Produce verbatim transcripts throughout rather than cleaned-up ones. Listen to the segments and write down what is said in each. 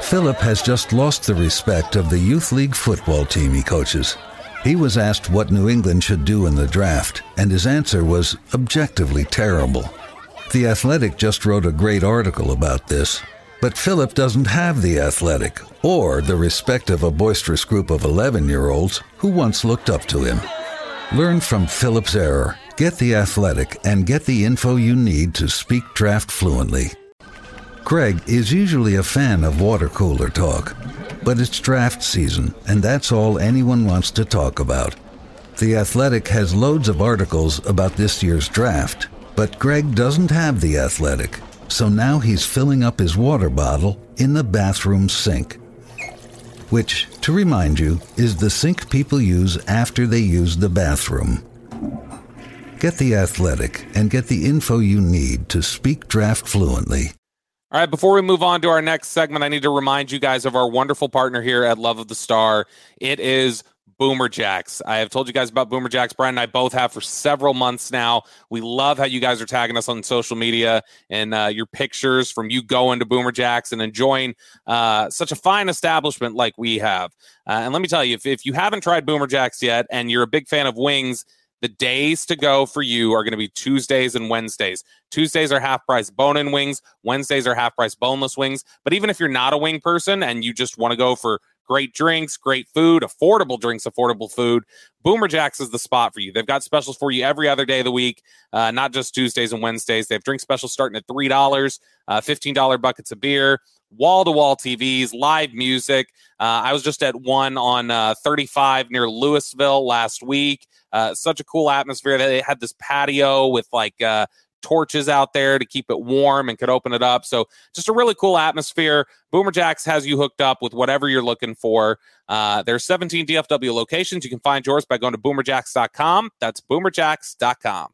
Philip has just lost the respect of the youth league football team he coaches. He was asked what New England should do in the draft, and his answer was objectively terrible. The Athletic just wrote a great article about this, but Philip doesn't have the Athletic or the respect of a boisterous group of eleven-year-olds who once looked up to him. Learn from Philip's error, get the Athletic, and get the info you need to speak draft fluently. Greg is usually a fan of water cooler talk, but it's draft season, and that's all anyone wants to talk about. The Athletic has loads of articles about this year's draft, but Greg doesn't have the Athletic, so now he's filling up his water bottle in the bathroom sink, which, to remind you, is the sink people use after they use the bathroom. Get the Athletic and get the info you need to speak draft fluently. All right, before we move on to our next segment, I need to remind you guys of our wonderful partner here at Love of the Star. It is Boomer Jacks. I have told you guys about Boomer Jacks. Brian and I both have for several months now. We love how you guys are tagging us on social media and uh, your pictures from you going to Boomer Jacks and enjoying uh, such a fine establishment like we have. Uh, and let me tell you, if, if you haven't tried Boomer Jacks yet and you're a big fan of wings, the days to go for you are going to be Tuesdays and Wednesdays. Tuesdays are half price bone-in wings. Wednesdays are half price boneless wings. But even if you're not a wing person and you just want to go for great drinks, great food, affordable drinks, affordable food, Boomer Jacks is the spot for you. They've got specials for you every other day of the week, uh, not just Tuesdays and Wednesdays. They have drink specials starting at three dollars, uh, fifteen dollars buckets of beer, wall-to-wall T Vs, live music. Uh, I was just at one on uh, thirty-five near Louisville last week. Uh, such a cool atmosphere. They had this patio with like uh, torches out there to keep it warm and could open it up. So just a really cool atmosphere. Boomer Jacks has you hooked up with whatever you're looking for. Uh, there's seventeen D F W locations. You can find yours by going to boomer jacks dot com. That's boomer jacks dot com.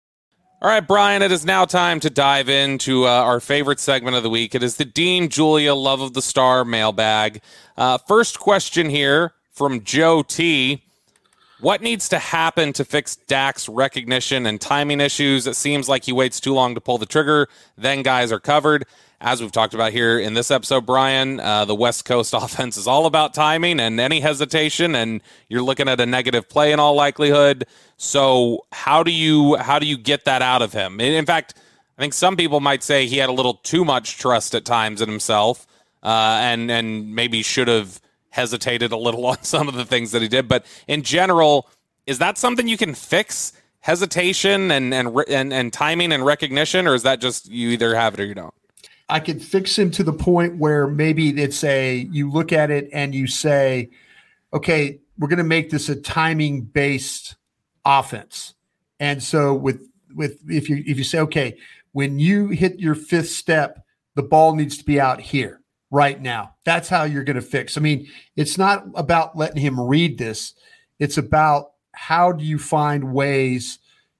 All right, Brian, it is now time to dive into uh, our favorite segment of the week. It is the Dean Julia Love of the Star mailbag. Uh, first question here from Joe T. What needs to happen to fix Dak's recognition and timing issues? It seems like he waits too long to pull the trigger. Then guys are covered. As we've talked about here in this episode, Brian, uh, the West Coast offense is all about timing and any hesitation, and you're looking at a negative play in all likelihood. So how do you how do you get that out of him? In fact, I think some people might say he had a little too much trust at times in himself, uh, and and maybe should have hesitated a little on some of the things that he did. But in general, is that something you can fix? Hesitation and and and, and timing and recognition, or is that just you either have it or you don't? I could fix him to the point where maybe it's a, you look at it and you say, okay, we're going to make this a timing based offense. And so with, with, if you, if you say, okay, when you hit your fifth step, the ball needs to be out here right now. That's how you're going to fix. I mean, it's not about letting him read this. It's about how do you find ways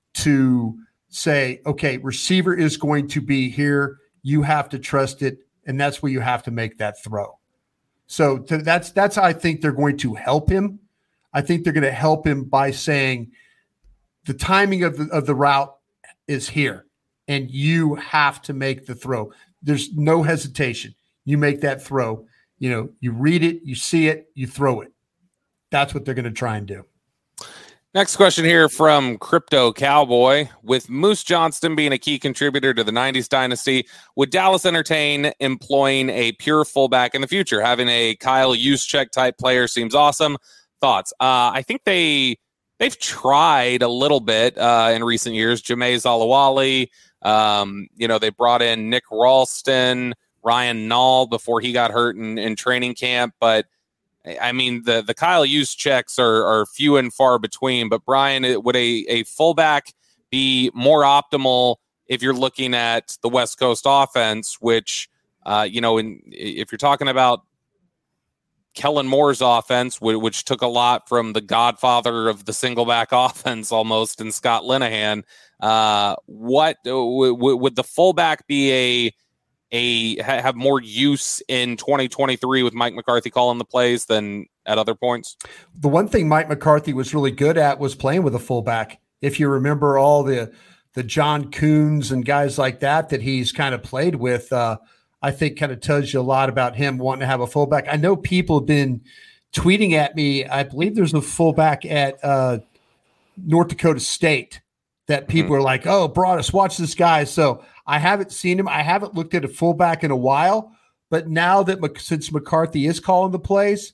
to say, okay, receiver is going to be here. You have to trust it, and that's where you have to make that throw. So to, that's that's how I think they're going to help him. I think they're going to help him by saying the timing of the, of the route is here, and you have to make the throw. There's no hesitation. You make that throw. You know, you read it, you see it, you throw it. That's what they're going to try and do. Next question here from Crypto Cowboy. With Moose Johnston being a key contributor to the nineties dynasty, would Dallas entertain employing a pure fullback in the future? Having a Kyle Juszczyk type player seems awesome. Thoughts? Uh, I think they, they've tried a little bit uh, in recent years. Jameis Olawale, um, you know, they brought in Nick Ralston, Ryan Nall before he got hurt in, in training camp, but I mean, the, the Kyle Juszczyks are, are few and far between, but Brian, would a, a fullback be more optimal if you're looking at the West Coast offense, which, uh, you know, in, if you're talking about Kellen Moore's offense, which took a lot from the godfather of the single back offense almost in Scott Linehan, uh, what w- w- would the fullback be a, a have more use in twenty twenty-three with Mike McCarthy calling the plays than at other points? The one thing Mike McCarthy was really good at was playing with a fullback. If you remember all the the John Coons and guys like that that he's kind of played with, uh, I think kind of tells you a lot about him wanting to have a fullback. I know people have been tweeting at me. I believe there's a fullback at uh, North Dakota State that people mm-hmm. are like, oh, Broadus, watch this guy. So I haven't seen him. I haven't looked at a fullback in a while. But now that since McCarthy is calling the plays,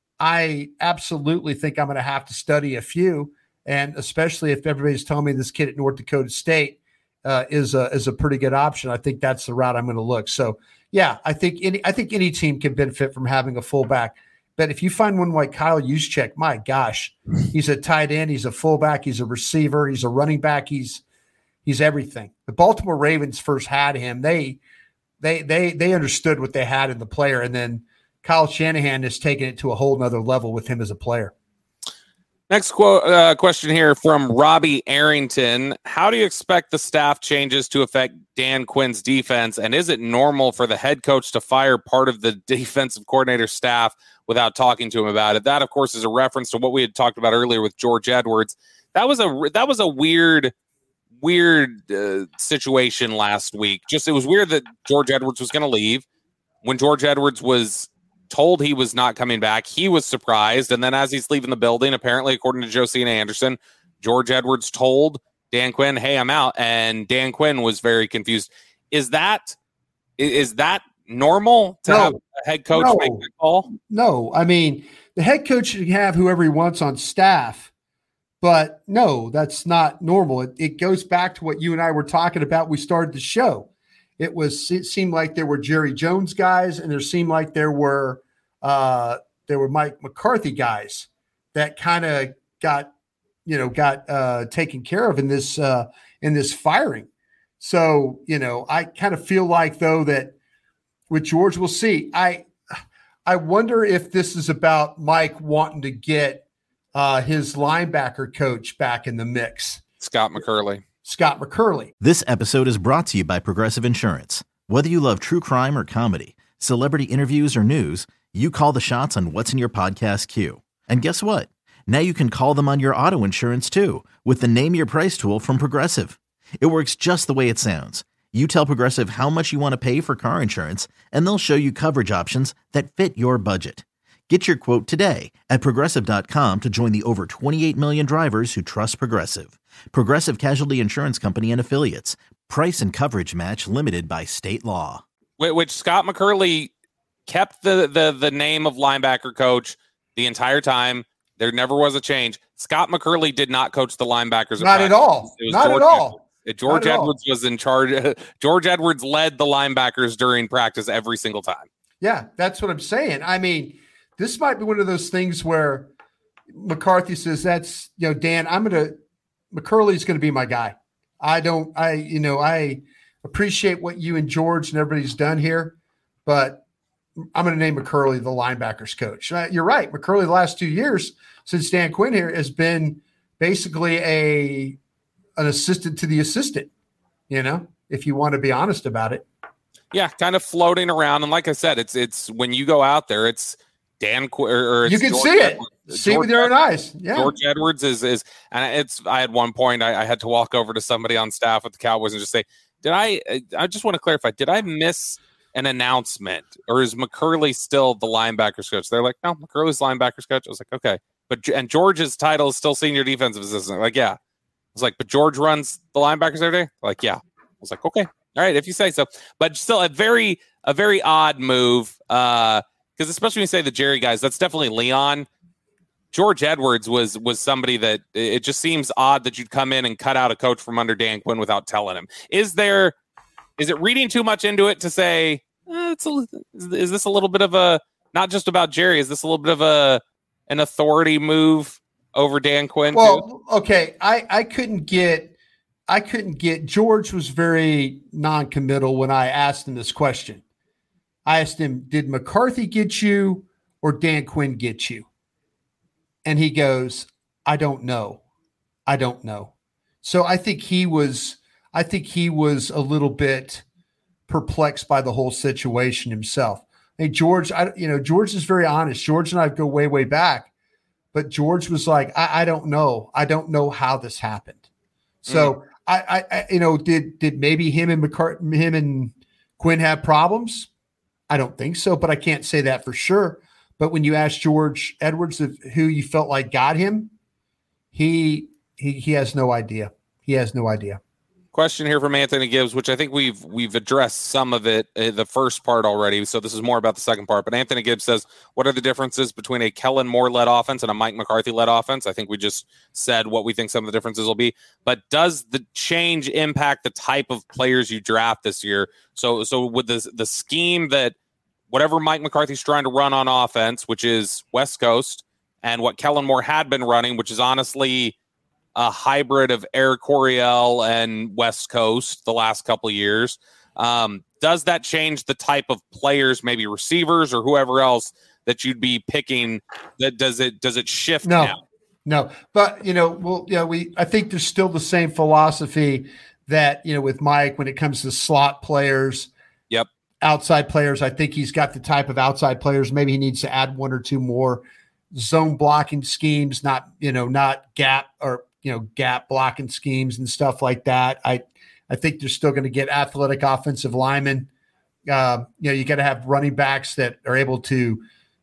I absolutely think I'm going to have to study a few. And especially if everybody's telling me this kid at North Dakota State uh, is a is a pretty good option, I think that's the route I'm going to look. So yeah, I think any I think any team can benefit from having a fullback. But if you find one like Kyle Juszczyk, my gosh, he's a tight end, he's a fullback, he's a receiver, he's a running back, he's he's everything. The Baltimore Ravens first had him. They they they they understood what they had in the player, and then Kyle Shanahan has taken it to a whole nother level with him as a player. Next quote, uh, question here from Robbie Arrington. How do you expect the staff changes to affect Dan Quinn's defense? And is it normal for the head coach to fire part of the defensive coordinator staff without talking to him about it? That, of course, is a reference to what we had talked about earlier with George Edwards. That was a that was a weird, weird uh, situation last week. Just it was weird that George Edwards was going to leave. When George Edwards was told he was not coming back, he was surprised. And then as he's leaving the building, apparently, according to Josina Anderson, George Edwards told Dan Quinn, hey, I'm out. And Dan Quinn was very confused. Is that is that normal to no, have a head coach no, make that call? No. I mean, the head coach should have whoever he wants on staff. But no, that's not normal. It, it goes back to what you and I were talking about. We started the show. It was. It seemed like there were Jerry Jones guys, and there seemed like there were uh, there were Mike McCarthy guys that kind of got, you know, got uh, taken care of in this uh, in this firing. So, you know, I kind of feel like though that with George, we'll see. I I wonder if this is about Mike wanting to get uh, his linebacker coach back in the mix, Scott McCurley. Scott McCurley. This episode is brought to you by Progressive Insurance. Whether you love true crime or comedy, celebrity interviews or news, you call the shots on what's in your podcast queue. And guess what? Now you can call them on your auto insurance too with the Name Your Price tool from Progressive. It works just the way it sounds. You tell Progressive how much you want to pay for car insurance, and they'll show you coverage options that fit your budget. Get your quote today at Progressive dot com to join the over twenty-eight million drivers who trust Progressive. Progressive Casualty Insurance Company and Affiliates. Price and coverage match limited by state law. Which Scott McCurley kept the, the, the name of linebacker coach the entire time. There never was a change. Scott McCurley did not coach the linebackers. Not at all. It was not George at all. Edwards. George not at Edwards all. was in charge. George Edwards led the linebackers during practice every single time. Yeah, that's what I'm saying. I mean, this might be one of those things where McCarthy says, that's, you know, Dan, I'm going to, McCurley's going to be my guy. I don't, I, you know, I appreciate what you and George and everybody's done here, but I'm going to name McCurley the linebackers coach. You're right. McCurley the last two years since Dan Quinn here has been basically a, an assistant to the assistant, you know, if you want to be honest about it. Yeah. Kind of floating around. And like I said, it's, it's when you go out there, it's Dan Quinn or, or it's you can George see Edwards. it. See George with your own eyes. Yeah. George Edwards is, is, and it's, I had one point I, I had to walk over to somebody on staff with the Cowboys and just say, did I, I just want to clarify, did I miss an announcement or is McCurley still the linebackers coach? They're like, no, McCurley's linebackers coach. I was like, okay. But, and George's title is still senior defensive assistant. Like, yeah. I was like, but George runs the linebackers every day? Like, yeah. I was like, okay. All right. If you say so, but still a very, a very odd move. Uh, Because especially when you say the Jerry guys, that's definitely Leon. George Edwards was was somebody that it just seems odd that you'd come in and cut out a coach from under Dan Quinn without telling him. Is there, is it reading too much into it to say, eh, it's a, is this a little bit of a, not just about Jerry, is this a little bit of a an authority move over Dan Quinn? Well, too? okay, I, I couldn't get, I couldn't get, George was very non-committal when I asked him this question. I asked him, did McCarthy get you or Dan Quinn get you? And he goes, I don't know. I don't know. So I think he was, I think he was a little bit perplexed by the whole situation himself. Hey, George, I, you know, George is very honest. George and I go way, way back, but George was like, I, I don't know. I don't know how this happened. So mm. I, I, I, you know, did, did maybe him and McCarthy, him and Quinn have problems? I don't think so, but I can't say that for sure. But when you ask George Edwards of who you felt like got him, he he he has no idea. He has no idea. Question here from Anthony Gibbs, which I think we've we've addressed some of it, uh, the first part already. So this is more about the second part. But Anthony Gibbs says, what are the differences between a Kellen Moore-led offense and a Mike McCarthy-led offense? I think we just said what we think some of the differences will be. But does the change impact the type of players you draft this year? So so with the, the scheme that whatever Mike McCarthy's trying to run on offense, which is West Coast, and what Kellen Moore had been running, which is honestly a hybrid of Air Coryell and West Coast the last couple of years. Um, does that change the type of players, maybe receivers or whoever else that you'd be picking? That does it, does it shift no, now? No, but you know, well, yeah, we, I think there's still the same philosophy that, you know, with Mike, when it comes to slot players, yep. outside players, I think he's got the type of outside players. Maybe he needs to add one or two more zone blocking schemes, not, you know, not gap or, you know, gap blocking schemes and stuff like that. I, I think they're still going to get athletic offensive linemen. Uh, you know, you got to have running backs that are able to,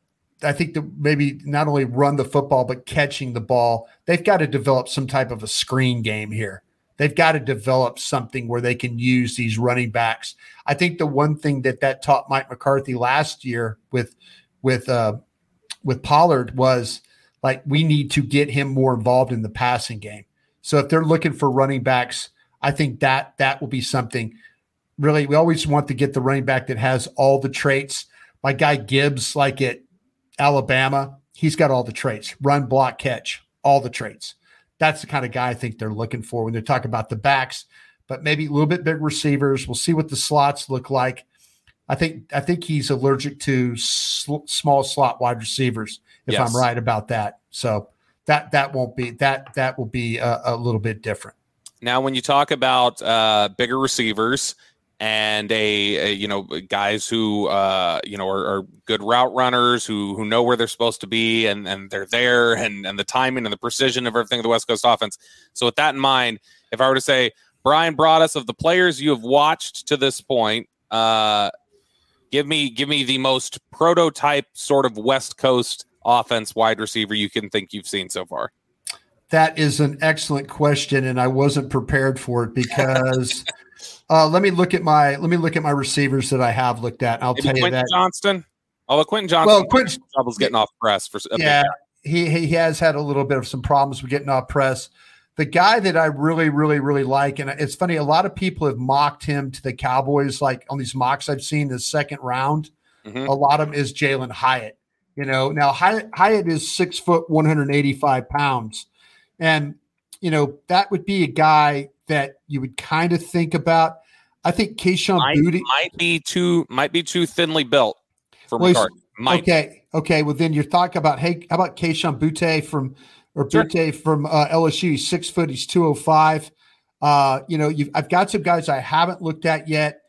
I think that maybe not only run the football, but catching the ball. They've got to develop some type of a screen game here. They've got to develop something where they can use these running backs. I think the one thing that that taught Mike McCarthy last year with, with, uh, with Pollard was, like, we need to get him more involved in the passing game. So if they're looking for running backs, I think that that will be something. Really, we always want to get the running back that has all the traits. My guy Gibbs, like at Alabama, he's got all the traits. Run, block, catch, all the traits. That's the kind of guy I think they're looking for when they're talking about the backs, but maybe a little bit big receivers. We'll see what the slots look like. I think I think he's allergic to sl- small slot wide receivers, if yes. I'm right about that. So that that won't be that that will be a, a little bit different. Now, when you talk about uh, bigger receivers and a, a you know guys who uh, you know are, are good route runners who who know where they're supposed to be and and they're there and and the timing and the precision of everything of the West Coast offense. So with that in mind, if I were to say, Brian Broaddus, of the players you have watched to this point, uh, give me give me the most prototype sort of West Coast offense wide receiver you can think you've seen so far. That is an excellent question, and I wasn't prepared for it because uh, let me look at my let me look at my receivers that I have looked at. And I'll Maybe tell you Quentin that Johnston. Although Quentin Johnston, well, Quentin trouble's getting off press for yeah, he he has had a little bit of some problems with getting off press. The guy that I really, really, really like, and it's funny, a lot of people have mocked him to the Cowboys, like on these mocks I've seen the second round. Mm-hmm. A lot of them is Jalen Hyatt. You know, now Hyatt, Hyatt is six foot, one hundred eighty-five pounds. And, you know, that would be a guy that you would kind of think about. I think Kayshon might, Boutte might be too might be too thinly built for well, McCarthy. Might. Okay, okay. Well, then you're talking about, hey, how about Kayshon Boutte from or sure. Boutte from uh, L S U? He's six foot. He's two oh five. Uh, you know, you've, I've got some guys I haven't looked at yet.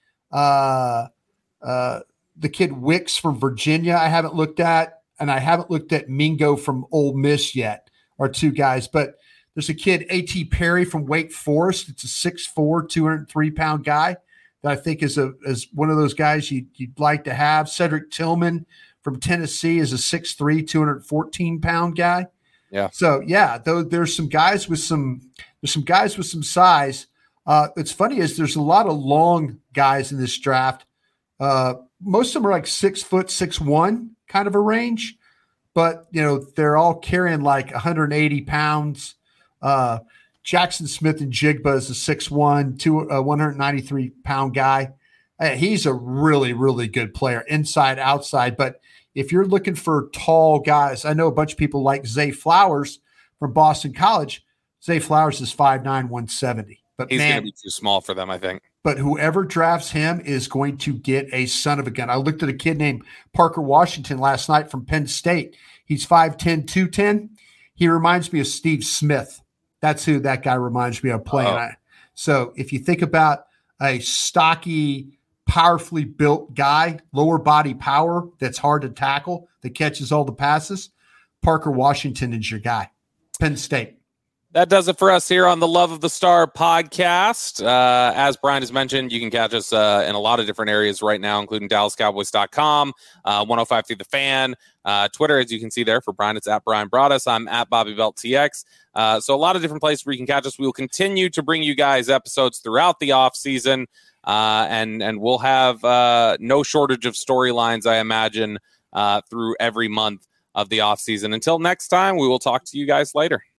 Uh, uh, the kid Wicks from Virginia I haven't looked at, and I haven't looked at Mingo from Ole Miss yet. Are two guys, but there's a kid, A T Perry from Wake Forest. It's a six foot four, two hundred three pound guy that I think is a is one of those guys you'd, you'd like to have. Cedric Tillman from Tennessee is a six foot three, two hundred fourteen pound guy. Yeah. So yeah, though there's some guys with some there's some guys with some size. Uh, what's funny is there's a lot of long guys in this draft. Uh, most of them are like six foot six one kind of a range. But, you know, they're all carrying like one hundred eighty pounds. Uh, Jackson Smith and Jigba is a six one, two, uh, one hundred ninety-three pound guy. Uh, he's a really, really good player, inside, outside. But if you're looking for tall guys, I know a bunch of people like Zay Flowers from Boston College. Zay Flowers is five nine, one seventy. But he's man, going to be too small for them, I think. But whoever drafts him is going to get a son of a gun. I looked at a kid named Parker Washington last night from Penn State. He's five ten, two ten. He reminds me of Steve Smith. That's who that guy reminds me of playing. Uh-oh. So if you think about a stocky, powerfully built guy, lower body power that's hard to tackle, that catches all the passes, Parker Washington is your guy. Penn State. That does it for us here on the Love of the Star podcast. Uh, as Brian has mentioned, you can catch us uh, in a lot of different areas right now, including Dallas Cowboys dot com, uh, one oh five through the Fan, uh, Twitter, as you can see there. For Brian, it's at Brian Broaddus. I'm at Bobby Belt T X. Uh, so a lot of different places where you can catch us. We will continue to bring you guys episodes throughout the offseason, uh, and, and we'll have uh, no shortage of storylines, I imagine, uh, through every month of the offseason. Until next time, we will talk to you guys later.